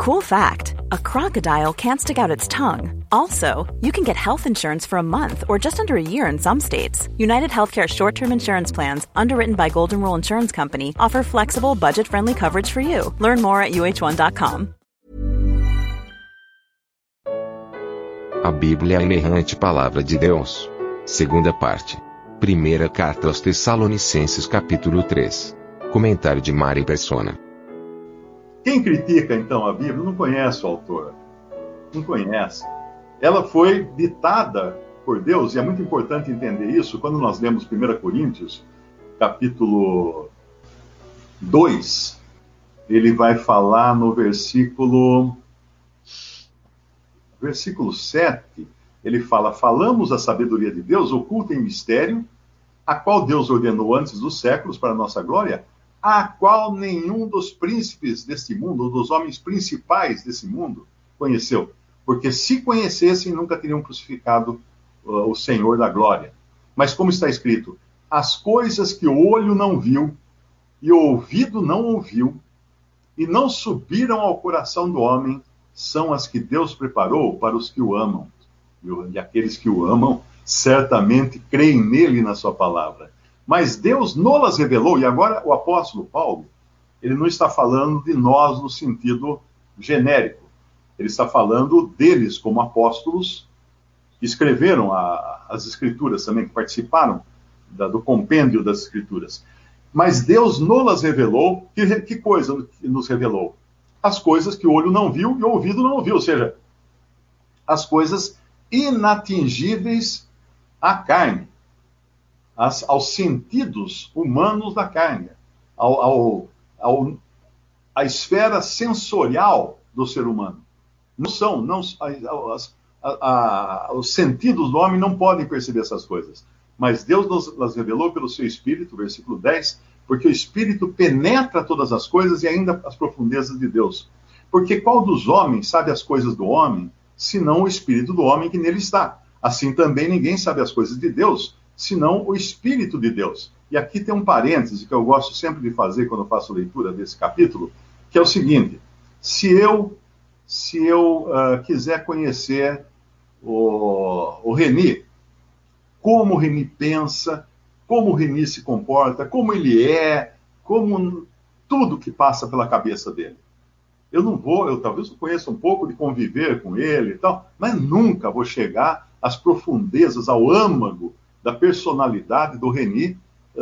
Cool fact, a crocodile can't stick out its tongue. Also, you can get health insurance for a month or just under a year in some states. United Healthcare short-term insurance plans, underwritten by Golden Rule Insurance Company, offer flexible, budget-friendly coverage for you. Learn more at uh1.com. A Bíblia é a inerrante palavra de Deus. Segunda parte. Primeira carta aos Tessalonicenses, capítulo 3. Comentário de Mari Persona. Quem critica, então, a Bíblia não conhece o autor. Não conhece. Ela foi ditada por Deus, e é muito importante entender isso quando nós lemos 1 Coríntios, capítulo 2. Ele vai falar no versículo 7, ele fala: falamos a sabedoria de Deus oculta em mistério, a qual Deus ordenou antes dos séculos para a nossa glória, a qual nenhum dos príncipes deste mundo, ou dos homens principais desse mundo, conheceu. Porque se conhecessem, nunca teriam crucificado o Senhor da glória. Mas como está escrito, as coisas que o olho não viu, e o ouvido não ouviu, e não subiram ao coração do homem, são as que Deus preparou para os que o amam. E aqueles que o amam, certamente creem nele e na sua palavra. Mas Deus nolas revelou, e agora o apóstolo Paulo, ele não está falando de nós no sentido genérico. Ele está falando deles como apóstolos que escreveram as escrituras também, que participaram do compêndio das escrituras. Mas Deus nolas revelou. Que coisa nos revelou? As coisas que o olho não viu e o ouvido não ouviu, ou seja, as coisas inatingíveis à carne, aos sentidos humanos da carne, à esfera sensorial do ser humano. Os sentidos do homem não podem perceber essas coisas. Mas Deus nas revelou pelo seu Espírito, versículo 10, porque o Espírito penetra todas as coisas e ainda as profundezas de Deus. Porque qual dos homens sabe as coisas do homem, senão o Espírito do homem que nele está? Assim também ninguém sabe as coisas de Deus, senão o Espírito de Deus. E aqui tem um parêntese que eu gosto sempre de fazer quando eu faço leitura desse capítulo, que é o seguinte: se eu quiser conhecer o Reni, como o Reni pensa, como o Reni se comporta, como ele é, como tudo que passa pela cabeça dele. Eu talvez conheça um pouco de conviver com ele e tal, mas nunca vou chegar às profundezas, ao âmago da personalidade do Reni,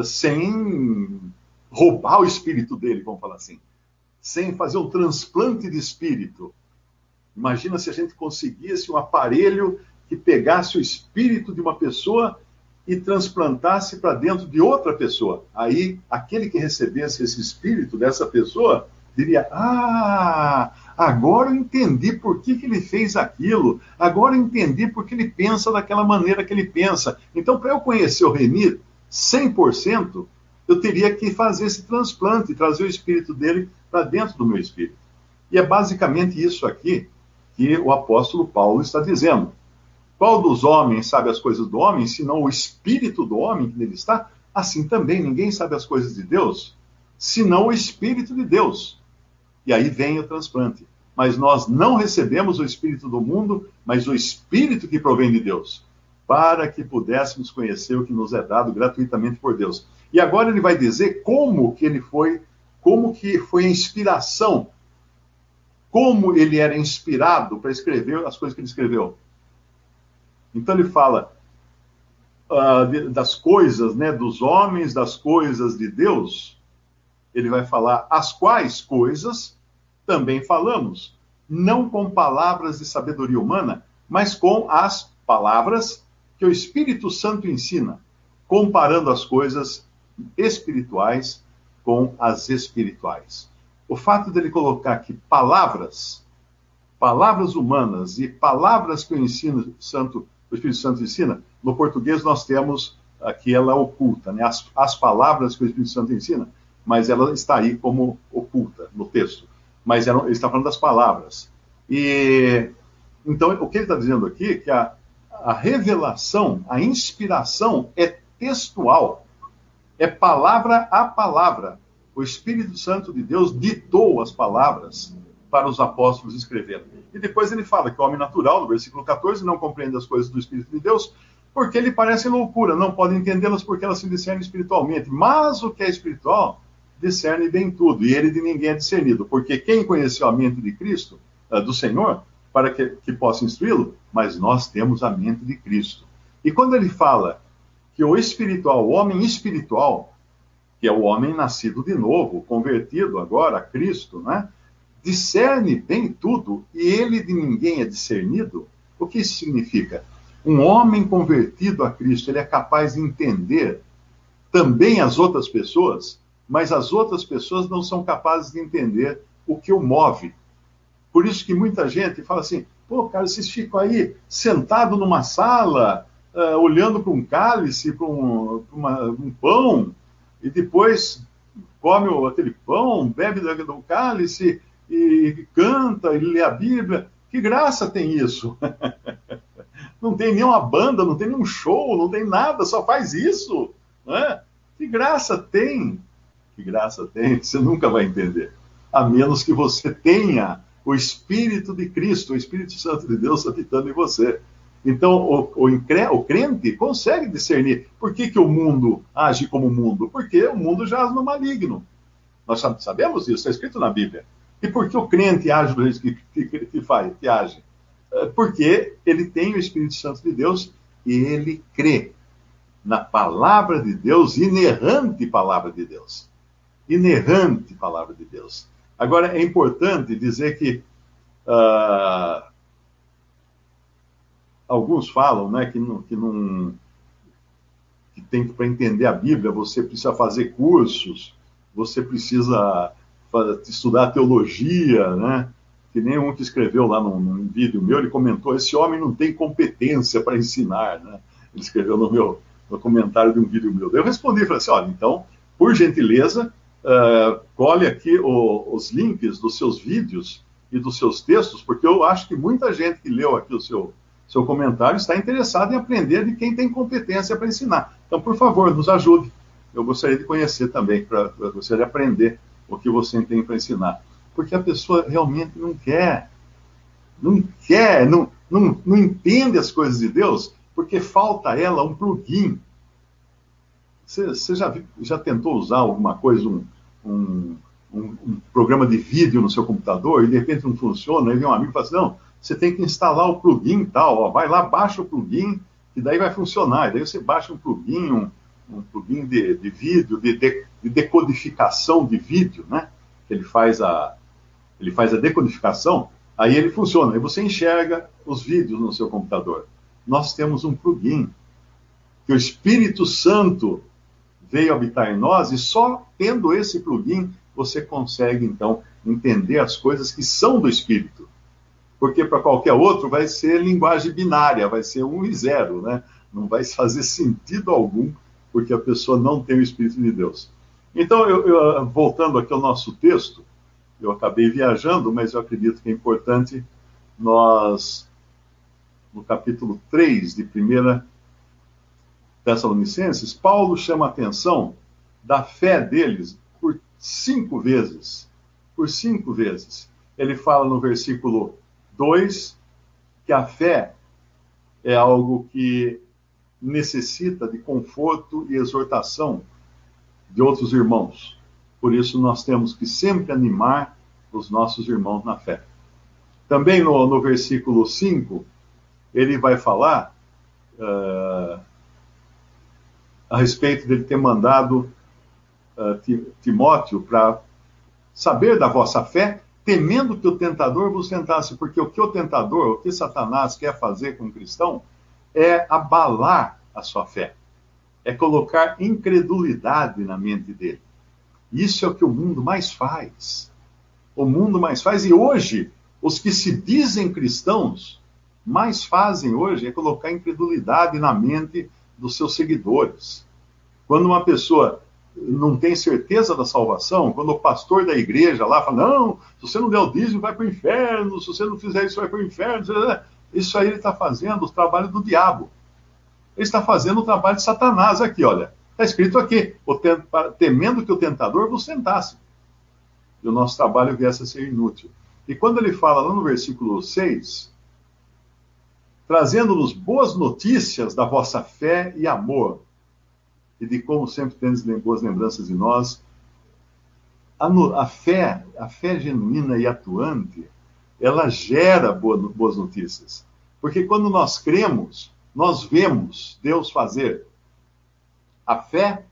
sem roubar o espírito dele, vamos falar assim, sem fazer um transplante de espírito. Imagina se a gente conseguisse um aparelho que pegasse o espírito de uma pessoa e transplantasse para dentro de outra pessoa. Aí, aquele que recebesse esse espírito dessa pessoa diria: agora eu entendi por que ele fez aquilo, agora eu entendi por que ele pensa daquela maneira que ele pensa. Então, para eu conhecer o Reni 100%, eu teria que fazer esse transplante, trazer o espírito dele para dentro do meu espírito. E é basicamente isso aqui que o apóstolo Paulo está dizendo. Qual dos homens sabe as coisas do homem, senão o espírito do homem que nele está? Assim também ninguém sabe as coisas de Deus, senão o Espírito de Deus. E aí vem o transplante. Mas nós não recebemos o Espírito do mundo, mas o Espírito que provém de Deus, para que pudéssemos conhecer o que nos é dado gratuitamente por Deus. E agora ele vai dizer como que foi a inspiração, como ele era inspirado para escrever as coisas que ele escreveu. Então ele fala das coisas, né, dos homens, das coisas de Deus. Ele vai falar as quais coisas também falamos, não com palavras de sabedoria humana, mas com as palavras que o Espírito Santo ensina, comparando as coisas espirituais com as espirituais. O fato dele colocar aqui palavras humanas e palavras que o Espírito Santo ensina, no português nós temos aqui ela oculta, né? As palavras que o Espírito Santo ensina, mas ela está aí como oculta no texto. Mas ele está falando das palavras. E então o que ele está dizendo aqui é que a revelação, a inspiração é textual, é palavra a palavra. O Espírito Santo de Deus ditou as palavras para os apóstolos escreverem. E depois ele fala que o homem natural, no versículo 14, não compreende as coisas do Espírito de Deus, porque lhe parecem loucura, não pode entendê-las porque elas se discernem espiritualmente. Mas o que é espiritual, discerne bem tudo, e ele de ninguém é discernido, porque quem conheceu a mente de Cristo, do Senhor, para que possa instruí-lo, mas nós temos a mente de Cristo. E quando ele fala que o espiritual, o homem espiritual, que é o homem nascido de novo, convertido agora a Cristo, né, discerne bem tudo, e ele de ninguém é discernido, o que isso significa? Um homem convertido a Cristo, ele é capaz de entender também as outras pessoas, mas as outras pessoas não são capazes de entender o que o move. Por isso que muita gente fala assim, pô, cara, vocês ficam aí sentado numa sala, olhando para um cálice, para um pão, e depois come aquele pão, bebe do cálice, e canta, e lê a Bíblia. Que graça tem isso? Não tem nenhuma banda, não tem nenhum show, não tem nada, só faz isso. Né? Que graça tem? Que graça tem? Você nunca vai entender. A menos que você tenha o Espírito de Cristo, o Espírito Santo de Deus habitando em você. Então, o crente consegue discernir. Por que o mundo age como o mundo? Porque o mundo jaz no maligno. Nós sabemos isso, está escrito na Bíblia. E por que o crente age do jeito que age? Porque ele tem o Espírito Santo de Deus e ele crê na palavra de Deus, inerrante palavra de Deus. Inerrante palavra de Deus. Agora, é importante dizer que alguns falam, né, que tem que, para entender a Bíblia, você precisa fazer cursos, você precisa estudar teologia, né? Que nem um que escreveu lá num vídeo meu, ele comentou, esse homem não tem competência para ensinar, né? Ele escreveu no comentário de um vídeo meu. Eu respondi, falei assim, olha, então, por gentileza, colhe aqui os links dos seus vídeos e dos seus textos, porque eu acho que muita gente que leu aqui o seu comentário está interessada em aprender de quem tem competência para ensinar. Então, por favor, nos ajude. Eu gostaria de conhecer também, gostaria de aprender o que você tem para ensinar. Porque a pessoa realmente não entende as coisas de Deus, porque falta a ela um plugin. Você já tentou usar alguma coisa, um programa de vídeo no seu computador, e de repente não funciona, aí vem um amigo e fala assim, não, você tem que instalar o plugin tal, ó, vai lá, baixa o plugin, e daí vai funcionar. E daí você baixa um plugin, um plugin de vídeo, de decodificação de vídeo, né? Ele faz a decodificação, aí ele funciona, aí você enxerga os vídeos no seu computador. Nós temos um plugin, que o Espírito Santo veio habitar em nós, e só tendo esse plugin, você consegue, então, entender as coisas que são do Espírito. Porque para qualquer outro vai ser linguagem binária, vai ser 1 e 0, né? Não vai fazer sentido algum, porque a pessoa não tem o Espírito de Deus. Então, voltando aqui ao nosso texto, eu acabei viajando, mas eu acredito que é importante nós, no capítulo 3 de 1 Tessalonicenses, Paulo chama a atenção da fé deles por 5 vezes. Por 5 vezes. Ele fala no versículo 2 que a fé é algo que necessita de conforto e exortação de outros irmãos. Por isso nós temos que sempre animar os nossos irmãos na fé. Também no versículo 5, ele vai falar a respeito dele ter mandado Timóteo para saber da vossa fé, temendo que o tentador vos tentasse, porque o que Satanás quer fazer com o cristão é abalar a sua fé, é colocar incredulidade na mente dele. Isso é o que o mundo mais faz. O mundo mais faz, e hoje, os que se dizem cristãos, mais fazem hoje é colocar incredulidade na mente dos seus seguidores. Quando uma pessoa não tem certeza da salvação, quando o pastor da igreja lá fala, não, se você não der o dízimo, vai para o inferno, se você não fizer isso, vai para o inferno. Isso aí ele está fazendo o trabalho do diabo. Ele está fazendo o trabalho de Satanás aqui, olha. Está escrito aqui, temendo que o tentador vos tentasse. E o nosso trabalho viesse a ser inútil. E quando ele fala lá no versículo 6, trazendo-nos boas notícias da vossa fé e amor, e de como sempre tendes boas lembranças de nós, a fé genuína e atuante, ela gera boas notícias. Porque quando nós cremos, nós vemos Deus fazer. A fé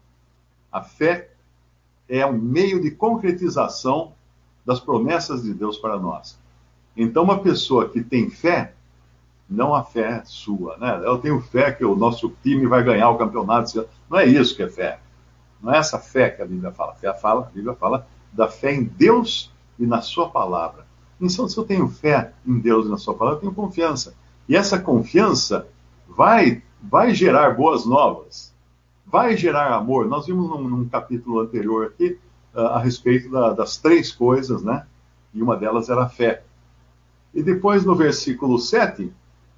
é um meio de concretização das promessas de Deus para nós. Então, uma pessoa que tem fé, não a fé sua, né? Eu tenho fé que o nosso time vai ganhar o campeonato. Não é isso que é fé. Não é essa fé que a Bíblia fala. A Bíblia fala da fé em Deus e na sua palavra. Então, se eu tenho fé em Deus e na sua palavra, eu tenho confiança. E essa confiança vai gerar boas novas, vai gerar amor. Nós vimos num capítulo anterior aqui a respeito das 3 coisas, né? E uma delas era a fé. E depois, no versículo 7,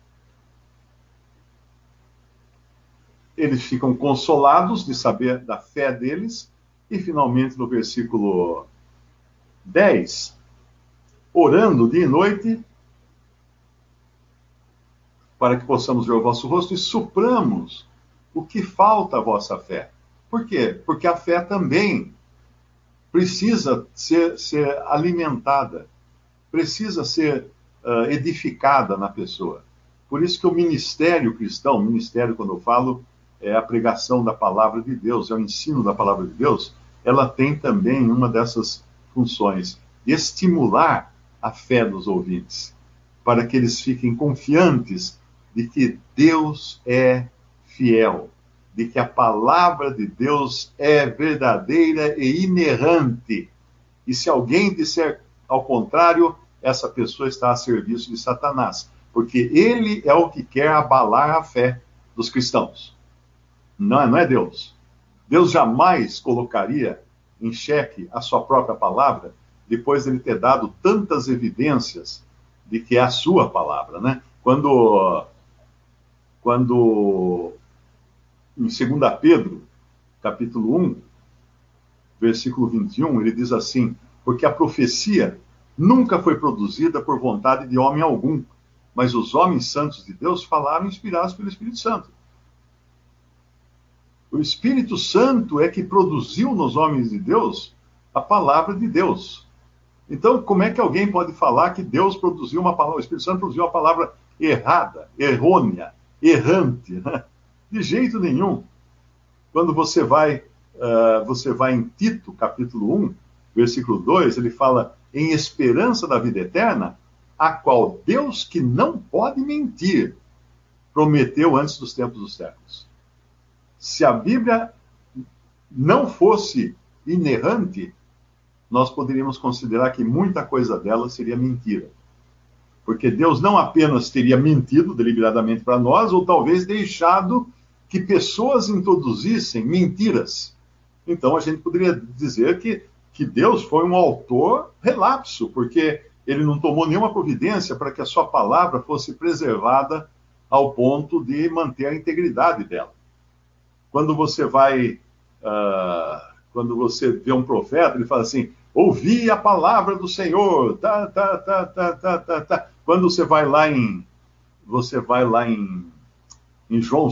eles ficam consolados de saber da fé deles. E, finalmente, no versículo 10, orando dia e noite, para que possamos ver o vosso rosto e supramos o que falta à vossa fé. Por quê? Porque a fé também precisa ser alimentada, precisa ser edificada na pessoa. Por isso que o ministério cristão, ministério, quando eu falo, é a pregação da palavra de Deus, é o ensino da palavra de Deus, ela tem também uma dessas funções, de estimular a fé dos ouvintes, para que eles fiquem confiantes de que Deus é fiel, de que a palavra de Deus é verdadeira e inerrante. E se alguém disser ao contrário, essa pessoa está a serviço de Satanás, porque ele é o que quer abalar a fé dos cristãos. Não é Deus. Deus jamais colocaria em xeque a sua própria palavra, depois de ele ter dado tantas evidências de que é a sua palavra, né? Quando em 2 Pedro, capítulo 1, versículo 21, ele diz assim: porque a profecia nunca foi produzida por vontade de homem algum, mas os homens santos de Deus falaram inspirados pelo Espírito Santo. O Espírito Santo é que produziu nos homens de Deus a palavra de Deus. Então, como é que alguém pode falar que Deus produziu uma palavra, o Espírito Santo produziu uma palavra errada, errônea, errante? Né? De jeito nenhum. Quando você vai em Tito, capítulo 1, versículo 2, ele fala: em esperança da vida eterna, a qual Deus, que não pode mentir, prometeu antes dos tempos dos séculos. Se a Bíblia não fosse inerrante, nós poderíamos considerar que muita coisa dela seria mentira. Porque Deus não apenas teria mentido deliberadamente para nós, ou talvez deixado que pessoas introduzissem mentiras. Então a gente poderia dizer que Deus foi um autor relapso, porque ele não tomou nenhuma providência para que a sua palavra fosse preservada ao ponto de manter a integridade dela. Quando você vê um profeta, ele fala assim: ouvi a palavra do Senhor, Quando você vai lá em João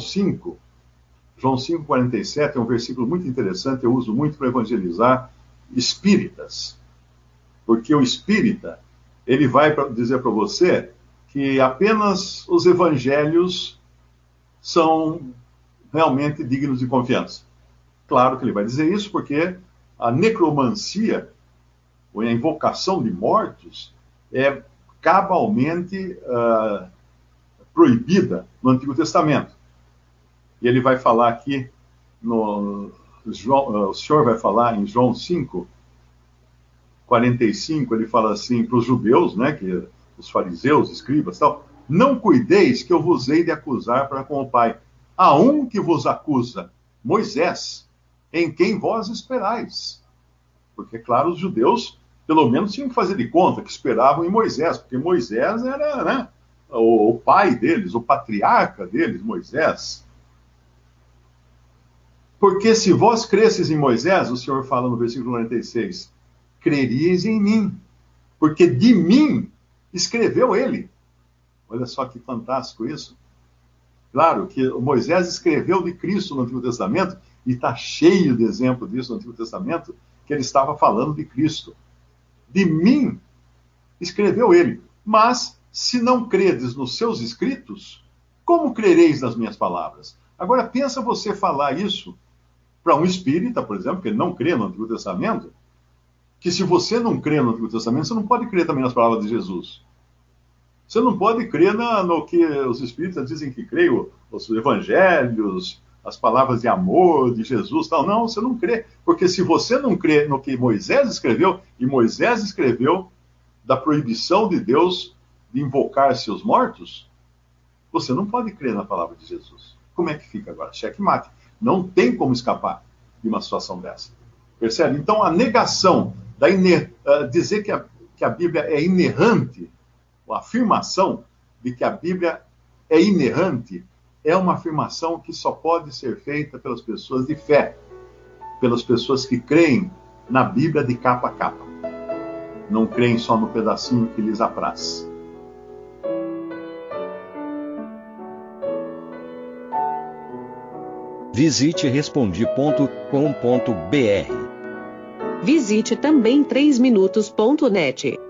5:47, é um versículo muito interessante, eu uso muito para evangelizar espíritas. Porque o espírita, ele vai dizer para você que apenas os evangelhos são realmente dignos de confiança. Claro que ele vai dizer isso porque a necromancia, ou a invocação de mortos, é cabalmente proibida no Antigo Testamento. E ele vai falar aqui, o senhor vai falar em João 5:45, ele fala assim para os judeus, né, que os fariseus, escribas, tal: não cuideis que eu vos hei de acusar para com o Pai. Há um que vos acusa, Moisés, em quem vós esperais. Porque, claro, os judeus, pelo menos, tinham que fazer de conta que esperavam em Moisés, porque Moisés era, né, o pai deles, o patriarca deles, Moisés. Porque se vós cresces em Moisés, o Senhor fala no versículo 46, creríeis em mim, porque de mim escreveu ele. Olha só que fantástico isso. Claro que Moisés escreveu de Cristo no Antigo Testamento, e está cheio de exemplo disso no Antigo Testamento, que ele estava falando de Cristo. De mim escreveu ele. Mas, se não credes nos seus escritos, como crereis nas minhas palavras? Agora, pensa você falar isso para um espírita, por exemplo, que ele não crê no Antigo Testamento, que se você não crê no Antigo Testamento, você não pode crer também nas palavras de Jesus. Você não pode crer no que os espíritas dizem que creem, os evangelhos, as palavras de amor de Jesus, tal. Não, você não crê. Porque se você não crê no que Moisés escreveu, e Moisés escreveu da proibição de Deus de invocar seus mortos, você não pode crer na palavra de Jesus. Como é que fica agora? Checkmate. Não tem como escapar de uma situação dessa. Percebe? Então, a negação, dizer que a Bíblia é inerrante, a afirmação de que a Bíblia é inerrante, é uma afirmação que só pode ser feita pelas pessoas de fé, pelas pessoas que creem na Bíblia de capa a capa. Não creem só no pedacinho que lhes apraz. Visite Respondi.com.br. Visite também 3minutos.net.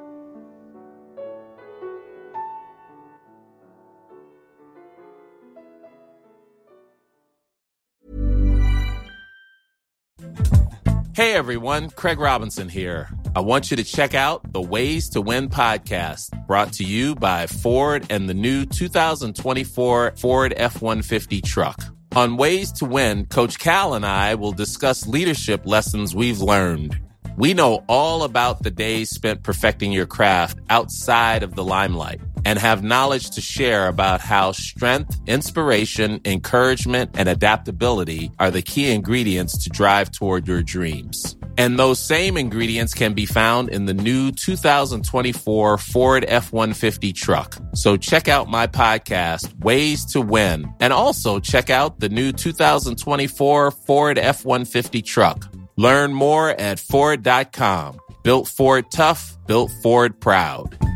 Hey everyone, Craig Robinson here. I want you to check out the Ways to Win podcast, brought to you by Ford and the new 2024 Ford F-150 truck. On Ways to Win, Coach Cal and I will discuss leadership lessons we've learned. We know all about the days spent perfecting your craft outside of the limelight and have knowledge to share about how strength, inspiration, encouragement, and adaptability are the key ingredients to drive toward your dreams. And those same ingredients can be found in the new 2024 Ford F-150 truck. So check out my podcast, Ways to Win, and also check out the new 2024 Ford F-150 truck. Learn more at Ford.com. Built Ford tough, built Ford proud.